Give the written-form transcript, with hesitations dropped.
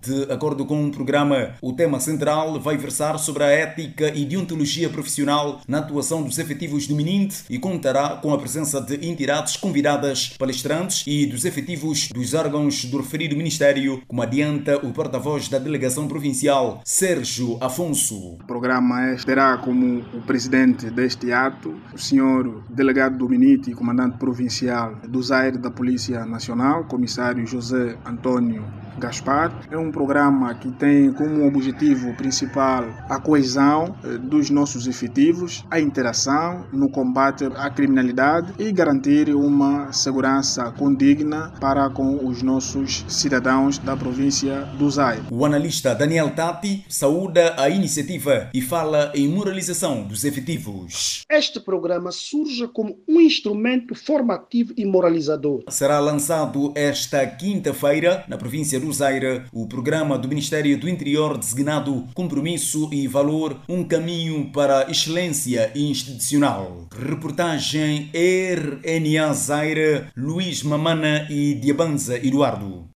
De acordo com o programa, o tema central vai versar sobre a ética e deontologia profissional na atuação dos efetivos do MININT e contará com a presença de entidades convidadas, palestrantes e dos efetivos dos órgãos do referido Ministério, como adianta o porta-voz da delegação provincial, Sérgio Afonso. O programa terá como o presidente deste ato o senhor delegado do MINIT e comandante provincial do Zaire da Polícia Nacional, comissário José Antônio Gaspar. É um programa que tem como objetivo principal a coesão dos nossos efetivos, a interação no combate à criminalidade e garantir uma segurança condigna para com os nossos cidadãos da província do Zaire. O analista Daniel Tati saúda a iniciativa e fala em moralização dos efetivos. Este programa surge como um instrumento formativo e moralizador. Será lançado esta quinta-feira na província do Zaire o programa do Ministério do Interior designado Compromisso e Valor, um caminho para a excelência institucional. Reportagem RNA Zaire, Luís Mamana e Diabanza Eduardo.